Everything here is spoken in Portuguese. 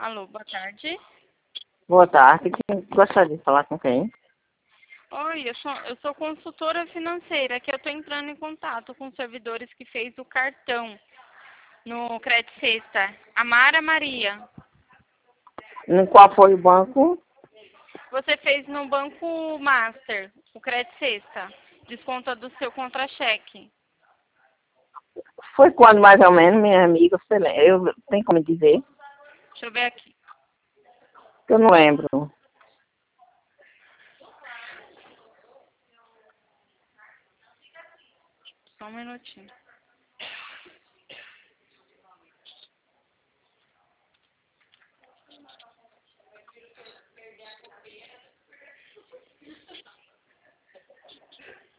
Alô, boa tarde. Boa tarde. Gostaria de falar com quem? Oi, eu sou consultora financeira, que eu estou entrando em contato com os servidores que fez o cartão no Credit Sexta. A Mara Maria. Em qual foi o banco? Você fez no Banco Master, o Credit Sexta. Desconta do seu contra-cheque. Foi quando mais ou menos, minha amiga? Você lembra? Eu tenho como dizer? Deixa eu ver aqui. Eu não lembro. Só um minutinho.